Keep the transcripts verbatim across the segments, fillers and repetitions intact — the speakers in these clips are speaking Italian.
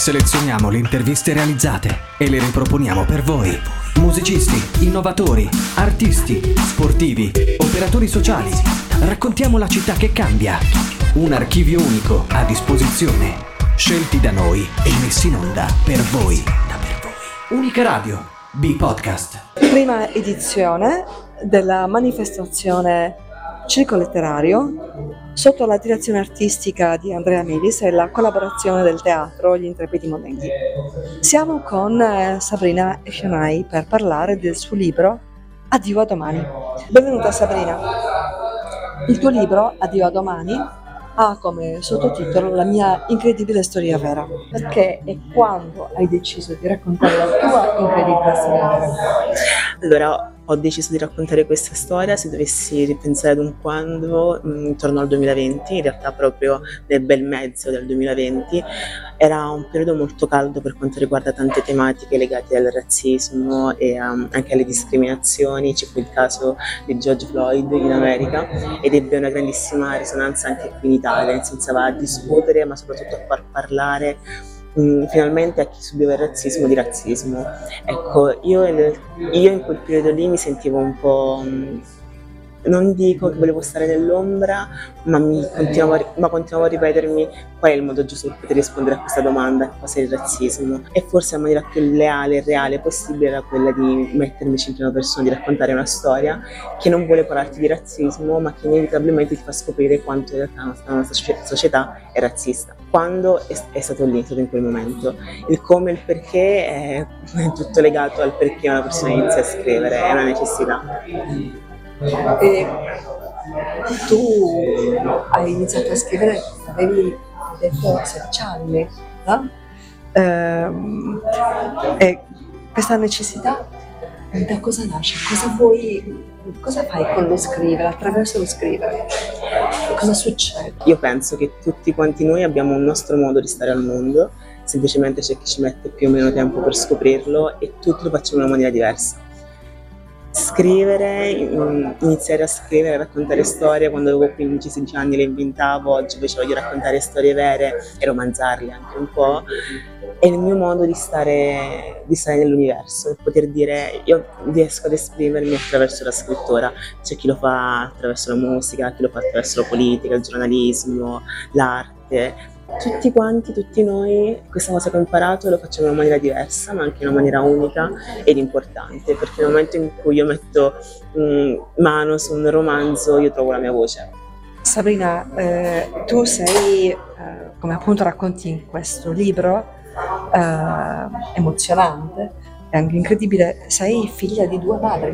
Selezioniamo le interviste realizzate e le riproponiamo per voi. Musicisti, innovatori, artisti, sportivi, operatori sociali. Raccontiamo la città che cambia. Un archivio unico a disposizione. Scelti da noi e messi in onda per voi. Unica Radio, B-Podcast. Prima edizione della manifestazione Circo Letterario sotto la direzione artistica di Andrea Melis e la collaborazione del teatro Gli Intrepidi Moneghi. Siamo con eh, Sabrina Eshanaei per parlare del suo libro Addio a domani. Benvenuta Sabrina. Il tuo libro Addio a domani ha come sottotitolo La mia incredibile storia vera. Perché e quando hai deciso di raccontare la tua incredibile storia vera? Allora, ho deciso di raccontare questa storia, se dovessi ripensare ad un quando, intorno al duemilaventi, in realtà proprio nel bel mezzo del duemilaventi. Era un periodo molto caldo per quanto riguarda tante tematiche legate al razzismo e um, anche alle discriminazioni. Ci fu il caso di George Floyd in America ed ebbe una grandissima risonanza anche qui in Italia, iniziava a discutere ma soprattutto a far parlare Mm, finalmente a chi subiva il razzismo di razzismo. Ecco, io, io in quel periodo lì mi sentivo un po', mm, non dico che volevo stare nell'ombra, ma, mi continuavo, a, ma continuavo a ripetermi qual è il modo giusto per poter rispondere a questa domanda, cosa è il razzismo. E forse la maniera più leale e reale possibile era quella di mettermici in prima persona, di raccontare una storia che non vuole parlarti di razzismo, ma che inevitabilmente ti fa scoprire quanto in realtà la nostra, la nostra società è razzista. Quando è, è stato lì, è stato in quel momento. Il come e il perché è, è tutto legato al perché una persona inizia a scrivere, è una necessità. E tu hai iniziato a scrivere, avevi detto sedici anni, no? Ehm, e questa necessità da cosa nasce? Cosa vuoi, cosa fai con lo scrivere, attraverso lo scrivere? Cosa succede? Io penso che tutti quanti noi abbiamo un nostro modo di stare al mondo, semplicemente c'è chi ci mette più o meno tempo per scoprirlo e tutti lo facciamo in una maniera diversa. Scrivere, iniziare a scrivere, a raccontare storie, quando avevo quindici sedici anni le inventavo, oggi invece voglio raccontare storie vere e romanzarle anche un po', è il mio modo di stare, di stare nell'universo, poter dire io riesco ad esprimermi attraverso la scrittura. C'è chi lo fa attraverso la musica, chi lo fa attraverso la politica, il giornalismo, l'arte. Tutti quanti, tutti noi, questa cosa che ho imparato lo facciamo in una maniera diversa, ma anche in una maniera unica ed importante, perché nel momento in cui io metto mh, mano su un romanzo io trovo la mia voce. Sabrina, eh, tu sei, eh, come appunto racconti in questo libro, eh, emozionante e anche incredibile, sei figlia di due madri.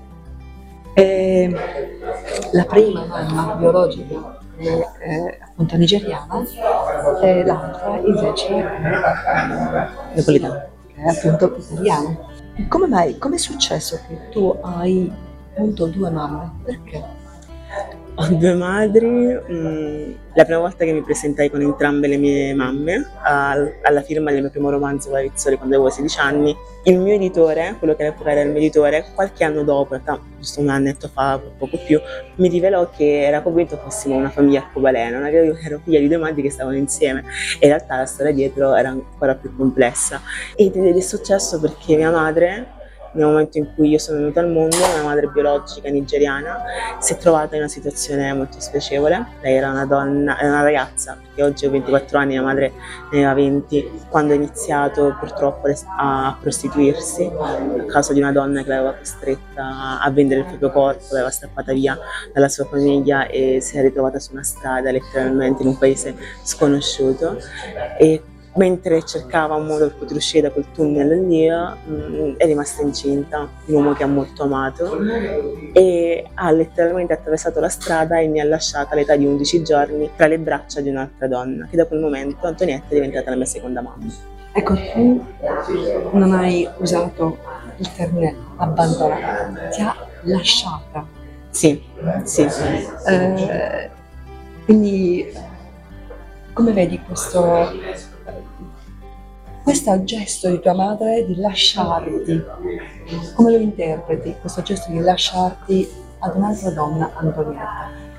E la prima mamma biologica è eh, appunto nigeriana e l'altra invece è Napolitana. è appunto italiana. Come mai, come è successo che tu hai appunto due mamme? Perché? Ho due madri, mh, la prima volta che mi presentai con entrambe le mie mamme al, alla firma del mio primo romanzo Rizzoli quando avevo sedici anni, il mio editore, quello che all'epoca era il mio editore, qualche anno dopo, in realtà giusto un annetto fa, poco più, mi rivelò che era convinto fossimo una famiglia arcobaleno, non ero, ero figlia di due madri che stavano insieme e in realtà la storia dietro era ancora più complessa. Ed è successo perché mia madre, nel momento in cui io sono venuta al mondo, mia madre biologica nigeriana si è trovata in una situazione molto spiacevole. Lei era una donna, era una ragazza, perché oggi ho ventiquattro anni, mia madre ne aveva venti, quando ha iniziato purtroppo a prostituirsi a causa di una donna che l'aveva costretta a vendere il proprio corpo, l'aveva strappata via dalla sua famiglia e si è ritrovata su una strada letteralmente in un paese sconosciuto. E mentre cercava un modo per poter uscire da quel tunnel lì, mh, è rimasta incinta di un uomo che ha molto amato e ha letteralmente attraversato la strada e mi ha lasciata all'età di undici giorni tra le braccia di un'altra donna, che da quel momento Antonietta è diventata la mia seconda mamma. Ecco, tu non hai usato il termine abbandonata, ti ha lasciata. Sì, sì. Eh, quindi come vedi questo questo gesto di tua madre di lasciarti? Come lo interpreti questo gesto di lasciarti ad un'altra donna, Antonietta?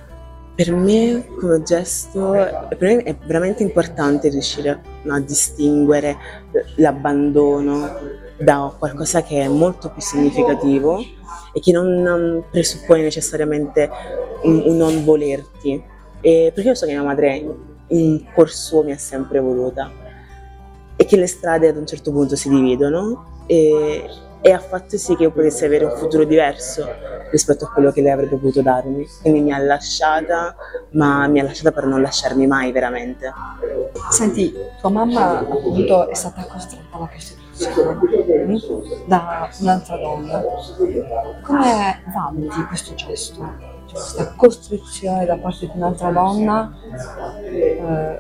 Per me come gesto, per me è veramente importante riuscire a, a distinguere l'abbandono da qualcosa che è molto più significativo e che non um, presuppone necessariamente un, un non volerti. E perché io so che mia madre in cuor suo mi ha sempre voluta e che le strade ad un certo punto si dividono e, e ha fatto sì che io potessi avere un futuro diverso rispetto a quello che lei avrebbe potuto darmi. Quindi mi ha lasciata, ma mi ha lasciata per non lasciarmi mai veramente. Senti, tua mamma appunto è stata costretta alla prostituzione mm, da un'altra donna. Come valuti questo gesto? Cioè, questa costrizione da parte di un'altra donna eh,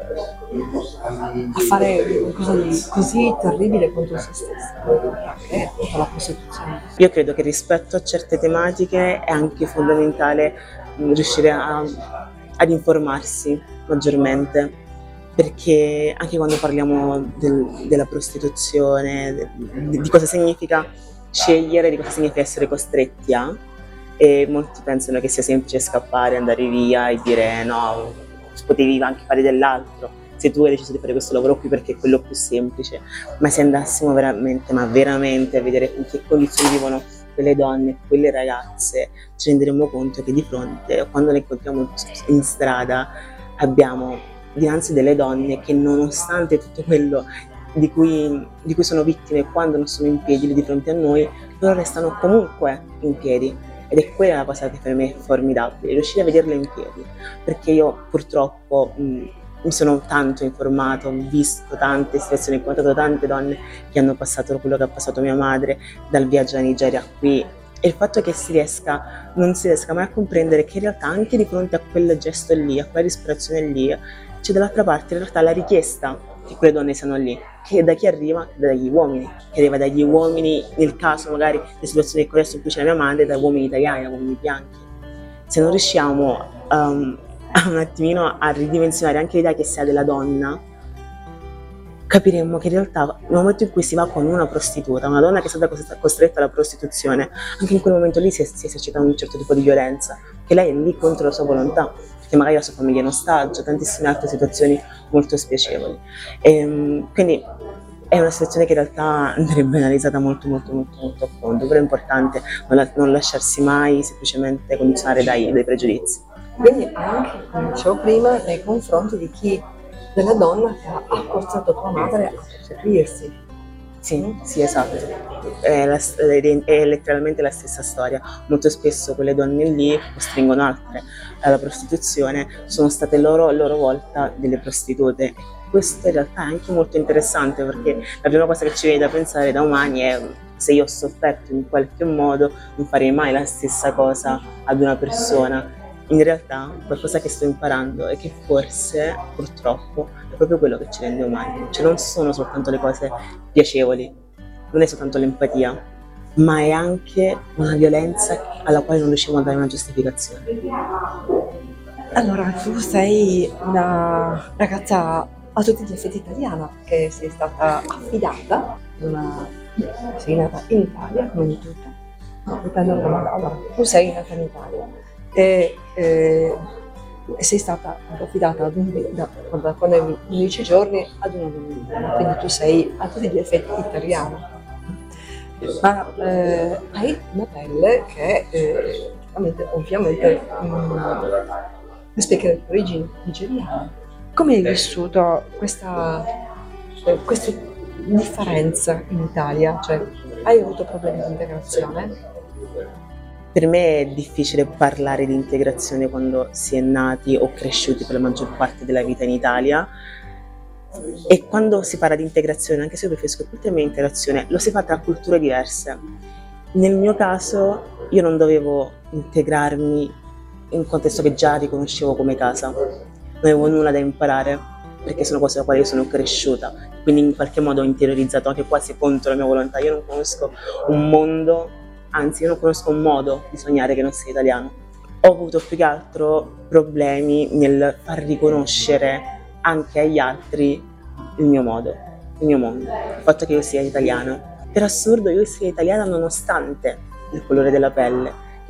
a fare qualcosa di così terribile contro se stessa, che è appunto la prostituzione. Io credo che rispetto a certe tematiche è anche fondamentale mh, riuscire a, ad informarsi maggiormente, perché anche quando parliamo del- della prostituzione, de- di cosa significa scegliere, di cosa significa essere costretti a, e molti pensano che sia semplice scappare, andare via e dire no, potevi anche fare dell'altro, se tu hai deciso di fare questo lavoro qui perché è quello più semplice, ma se andassimo veramente, ma veramente a vedere in che condizioni vivono quelle donne, quelle ragazze, ci renderemo conto che di fronte, quando le incontriamo in strada, abbiamo dinanzi delle donne che nonostante tutto quello di cui, di cui sono vittime quando non sono in piedi lì di fronte a noi, loro restano comunque in piedi. Ed è quella la cosa che per me è formidabile, riuscire a vederle in piedi, perché io purtroppo mh, mi sono tanto informato, ho visto tante situazioni, ho incontrato tante donne che hanno passato quello che ha passato mia madre, dal viaggio alla Nigeria a qui, e il fatto che si riesca, non si riesca mai a comprendere che in realtà anche di fronte a quel gesto lì, a quella disperazione lì, c'è dall'altra parte in realtà la richiesta che quelle donne siano lì, che da chi arriva? Dagli uomini, che arriva dagli uomini, nel caso magari le situazioni che adesso in cui c'è la mia madre, da uomini italiani, da uomini bianchi. Se non riusciamo um, a un attimino a ridimensionare anche l'idea che sia della donna, capiremmo che in realtà nel momento in cui si va con una prostituta, una donna che è stata costretta alla prostituzione, anche in quel momento lì si, si esercita un certo tipo di violenza, che lei è lì contro la sua volontà, perché magari la sua famiglia è in ostaggio, tantissime altre situazioni molto spiacevoli. E, quindi è una situazione che in realtà andrebbe analizzata molto molto molto molto a fondo, però è importante non, la, non lasciarsi mai semplicemente condizionare dai, dai pregiudizi. Quindi anche, come dicevo prima, nei confronti di chi, della donna che ha portato tua madre a prostituirsi. Sì, sì, esatto. È, la, è letteralmente la stessa storia. Molto spesso quelle donne lì costringono altre alla prostituzione, sono state loro a loro volta delle prostitute. Questo in realtà è anche molto interessante, perché la prima cosa che ci viene da pensare da umani è: se io ho sofferto in qualche modo non farei mai la stessa cosa ad una persona. In realtà qualcosa che sto imparando è che forse, purtroppo, è proprio quello che ci rende umani. Cioè non sono soltanto le cose piacevoli, non è soltanto l'empatia, ma è anche una violenza alla quale non riusciamo a dare una giustificazione. Allora, tu sei una ragazza a tutti gli effetti italiana, che sei stata affidata, una... sei nata in Italia, come di tutto. No, dipende dalla domanda. Allora, tu sei nata in Italia e, eh, e sei stata affidata ad un, da, da quando avevi undici giorni ad una donna, quindi tu sei a tutti gli effetti italiana. Ma eh, hai una pelle che eh, ovviamente, ovviamente mh, rispecchia le tue origini nigeriane. Come hai vissuto questa, eh, questa differenza in Italia? Cioè, hai avuto problemi di integrazione? Per me è difficile parlare di integrazione quando si è nati o cresciuti per la maggior parte della vita in Italia, e quando si parla di integrazione, anche se io preferisco il termine integrazione, lo si fa tra culture diverse. Nel mio caso io non dovevo integrarmi in un contesto che già riconoscevo come casa, non avevo nulla da imparare perché sono cose da quali io sono cresciuta, quindi in qualche modo ho interiorizzato anche quasi contro la mia volontà. Io non conosco un mondo, anzi io non conosco un modo di sognare che non sia italiano. Ho avuto più che altro problemi nel far riconoscere anche agli altri il mio modo, il mio mondo, il fatto che io sia italiana. Per assurdo io sia italiana nonostante il colore della pelle,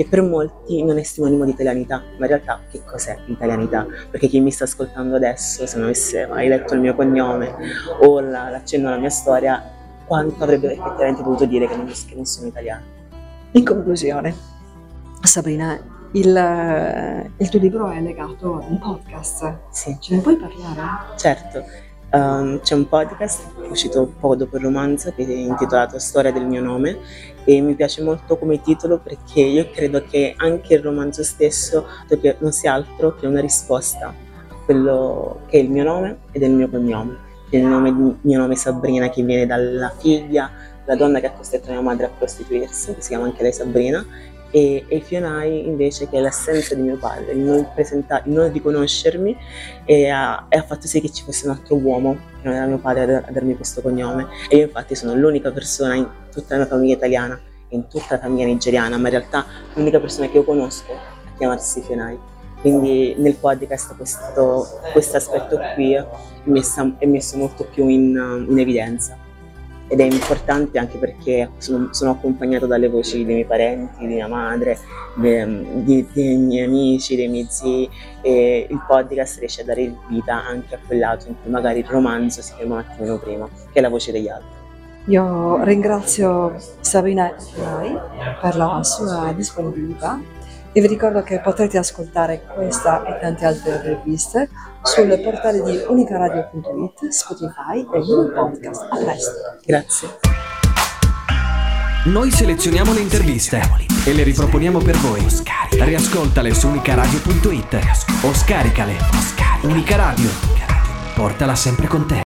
e per molti non è sinonimo di italianità, ma in realtà che cos'è l'italianità? Perché chi mi sta ascoltando adesso, se non avesse mai letto il mio cognome o la, l'accenno alla mia storia, quanto avrebbe effettivamente dovuto dire che non, che non sono italiana? In conclusione, Sabrina, il, il tuo libro è legato a un podcast. Sì. Ce ne puoi parlare? Certo, um, c'è un podcast uscito poco dopo il romanzo che è intitolato Storia del mio nome e mi piace molto come titolo perché io credo che anche il romanzo stesso non sia altro che una risposta a quello che è il mio nome ed è il mio cognome. Il nome, il mio nome è Sabrina, che viene dalla figlia, la donna che ha costretto mia madre a prostituirsi, che si chiama anche lei Sabrina, e, e Fionai invece, che è l'assenza di mio padre, il non, presenta, il non riconoscermi e ha, e ha fatto sì che ci fosse un altro uomo che non era mio padre a, a darmi questo cognome, e io infatti sono l'unica persona in tutta la mia famiglia italiana e in tutta la famiglia nigeriana, ma in realtà l'unica persona che io conosco a chiamarsi Fionai. Quindi nel podcast questo aspetto qui è messo, è messo molto più in, in evidenza, ed è importante anche perché sono, sono accompagnato dalle voci dei miei parenti, di mia madre, dei, di, dei miei amici, dei miei zii, e il podcast riesce a dare vita anche a quel lato in cui magari il romanzo si ferma un attimino prima, che è la voce degli altri. Io ringrazio Sabrina Fionai per la sua disponibilità e vi ricordo che potrete ascoltare questa e tante altre interviste sul portale di unicaradio punto it, Spotify e Google Podcast. A presto. Grazie. Noi selezioniamo le interviste e le riproponiamo per voi. Riascoltale su unicaradio punto it o scaricale. Unica Radio. Portala sempre con te.